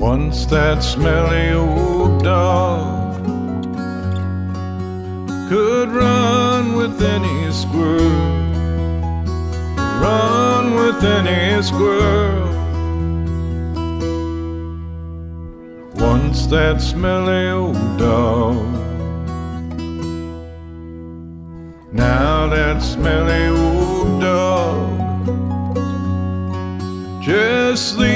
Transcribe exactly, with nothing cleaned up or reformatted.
Once that smelly old dog could run with any squirrel, run with any squirrel. Once that smelly old dog. Now that smelly old dog just sleeps